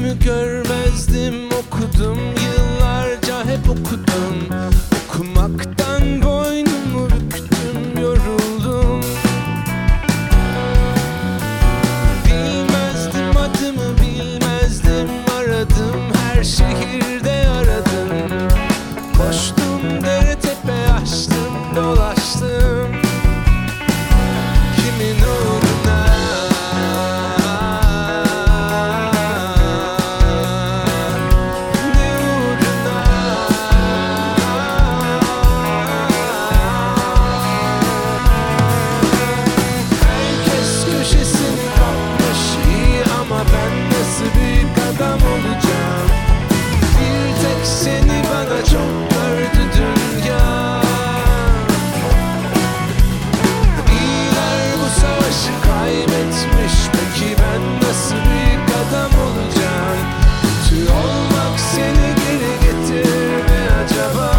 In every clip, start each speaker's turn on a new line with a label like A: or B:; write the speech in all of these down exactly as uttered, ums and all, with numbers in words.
A: önümü görmezdim. Okudum yıllarca, hep okudum. Okumaktan boynumu büktüm, yoruldum. Bilmezdim adımı, bilmezdim, aradım, her şehirde aradım. Koştum, dere tepe açtım, dolaştım. Kimin uğruna, ne uğruna? Herkes köşesini kapmış, iyi ama ben nasıl büyük adam olacağım? Bir tek seni bana çok gördü dünya. İyiler bu savaşı kaybetmiş, peki ben nasıl büyük adam olacağım? Kötü olmak seni geri getirir mi acaba?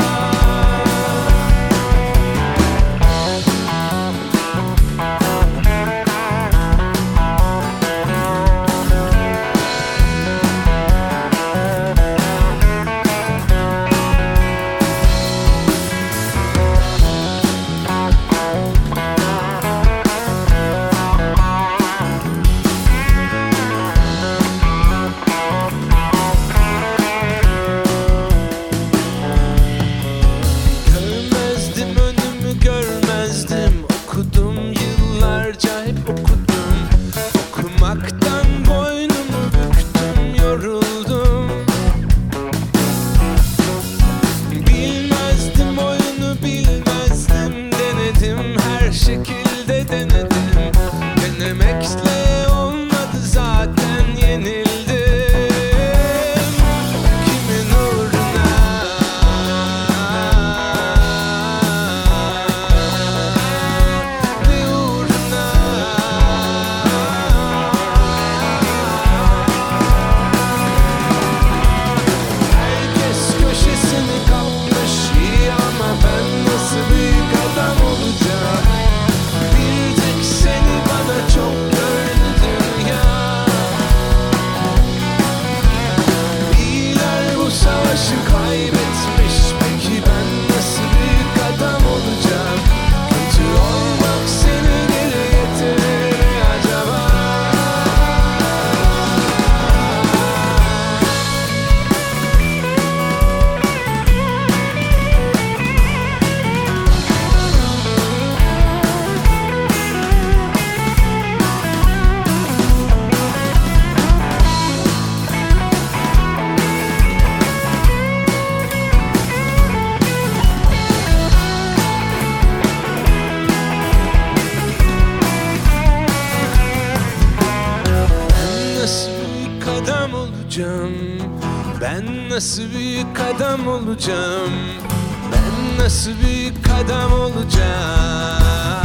A: Görmezdim önümü, görmezdim. Okudum yıllarca, hep okudum. Okumaktan boynumu büktüm, yoruldum. Bilmezdim oyunu, bilmezdim, denedim, her şekilde denedim. Denemekle olmadı, zaten yenildim. Kimin uğruna, ne uğruna? Herkes köşesini kapmış, iyi ama ben nasıl büyük adam olacağım? Bir tek seni bana çok gördü dünya. İyiler bu savaşı kaybetmiş, peki ben nasıl büyük adam olacağım? Kötü olmak seni geri getirir mi acaba? Ben nasıl büyük adam olacağım? Ben nasıl büyük adam olacağım? Ben nasıl büyük adam olacağım?